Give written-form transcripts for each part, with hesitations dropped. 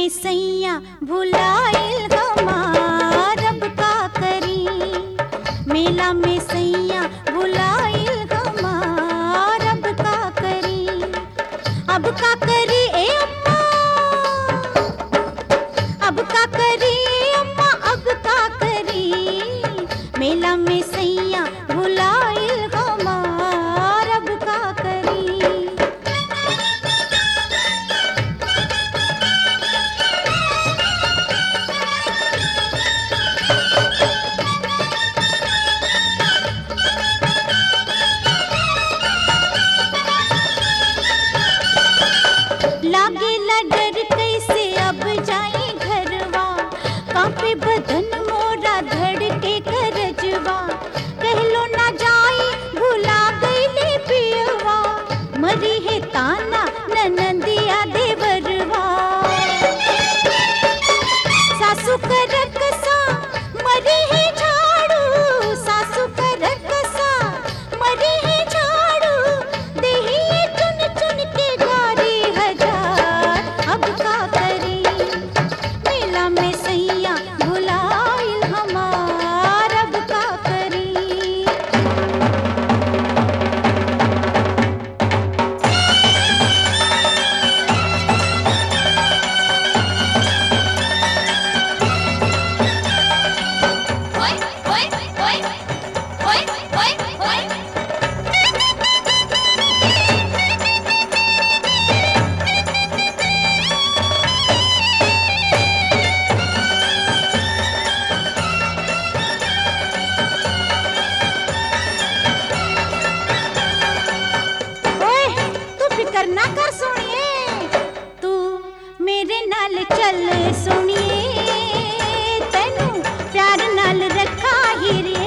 में सैया भुलाइल हमार अब का करी। मेला में सैया भुलाइल हमार अब का करी। अब का करी ए अम्मा, अब का करी ए अम्मा, अब का करी। मेला में सैया भुलाइल हमार अब का करी। लागेला डर कैसे अब जाई घरवा, कांपे बदन मोरा धड़के करजवा। कहलो ना जाई भुला गईले पियवा, मरी है ताना ननंदिया देवरवा। सासू करकसा मरी है झाड़ू, सासू करकसा मरी है झाड़ू। देही चुन चुन के गारी हजार, अब का करी। मेला में सैया भुलाइल हमार अब का करी। ना कर सुनिए, तू मेरे नाल चल सुनिए। तेनू प्यार नाल रखा ही रे।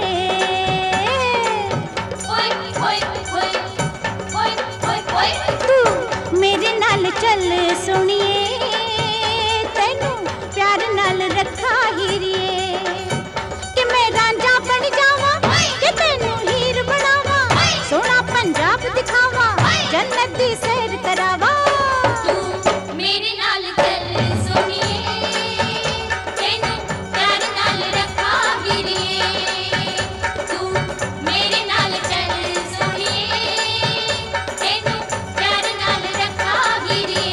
तू मेरे नाल चल सुनिए, तेनू प्यार नाल रखा ही रे। कि मैं रांझा बन जावा, कि तेनू हीर बनावा, सोना पंजाब दिखावा, जन्नत दी सैर करावा। तू मेरे नाल चल सुनिए, तेनू प्यार नाल रखा गिरिए। तू मेरे नाल चल सुनिए, तेनू प्यार नाल रखा गिरिए।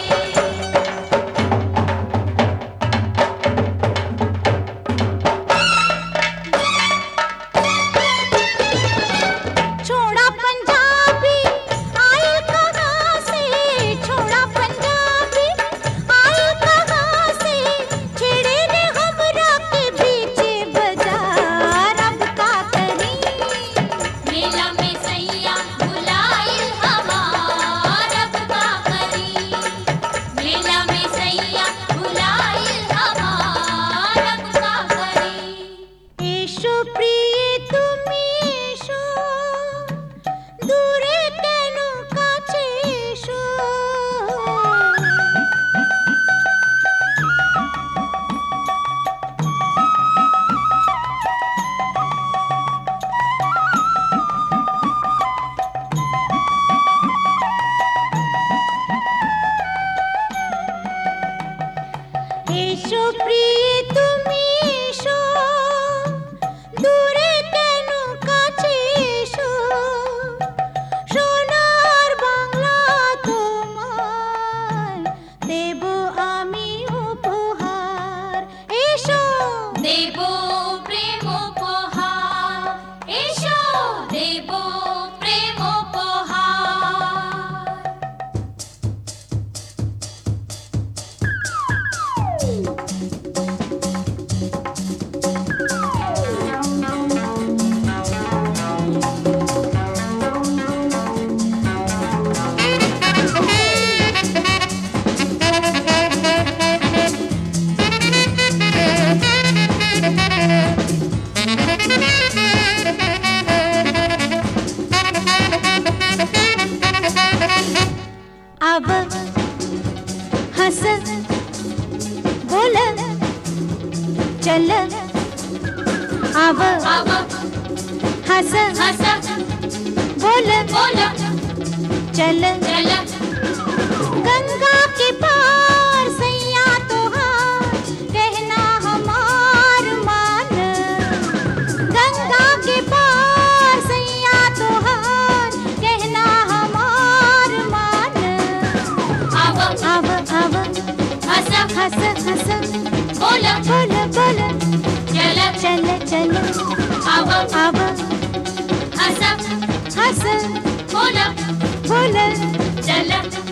छोड़ा पंजाबी आए कहाँ से, छोड़ा पंजाबी आए कहाँ से। छेड़े रे हमरा के बीचे बाजार, अब का करी। मेला में सैया भुलाइल हमार अब का करी। मेला में सैया भुलाइल हमार अब का करी। एशो प्रिय तुमी एशो, दूरे केनु काछे एशो। एशो प्रिय तुमी एशो, दूरे केनु काछे एशो। সোনার বাংলা তোমার দেব আমি উপহার। এসো দেব প্রেম উপহার, এসো দেব প্রেম উপহার। अब हंस बोल चल, अब अब हंस हंस बोल बोल चल। चल गंगा के पार सैया तो हस हस बोल बोल बोल चल चल चल आव आव हस हस बोल बोल चल